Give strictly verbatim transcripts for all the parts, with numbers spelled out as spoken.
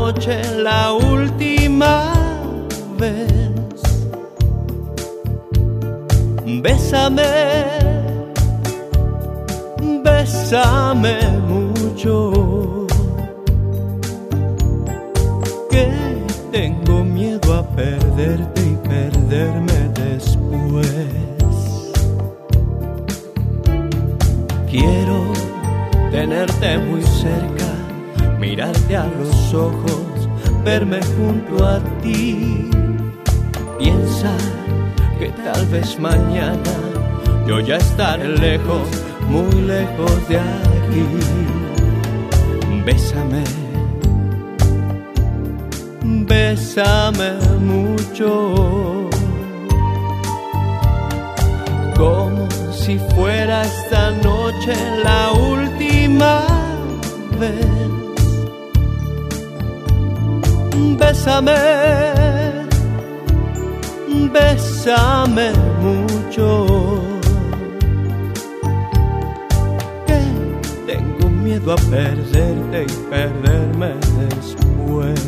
noche la última vez. Bésame, bésame mucho, que tengo miedo a perderte y perderme después. Quiero tenerte muy cerca, mirarte a los ojos, verme junto a ti. Piensa que tal vez mañana yo ya estaré lejos, muy lejos de aquí. Bésame, bésame mucho, como si fuera esta noche la última vez. Bésame, bésame mucho, que tengo miedo a perderte y perderme después.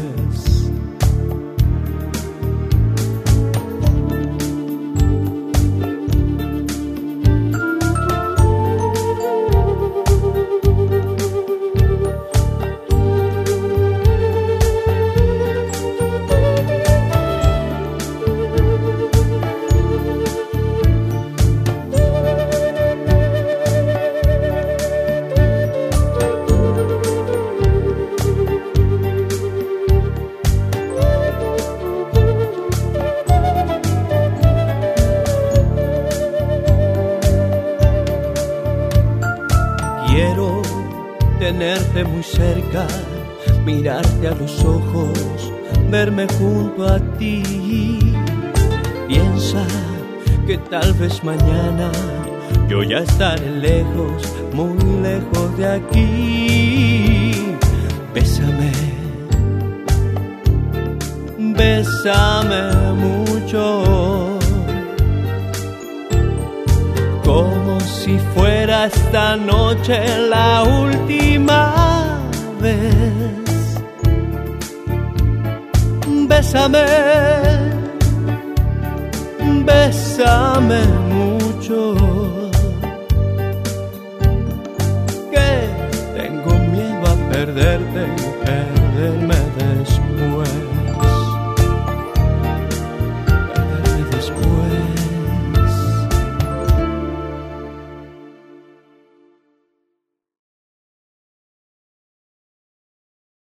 Quiero tenerte muy cerca, mirarte a los ojos, verme junto a ti. Piensa que tal vez mañana yo ya estaré lejos, muy lejos de aquí. Bésame, bésame mucho, como si fuera esta noche la última vez. Bésame, bésame mucho, que tengo miedo a perderte y perderme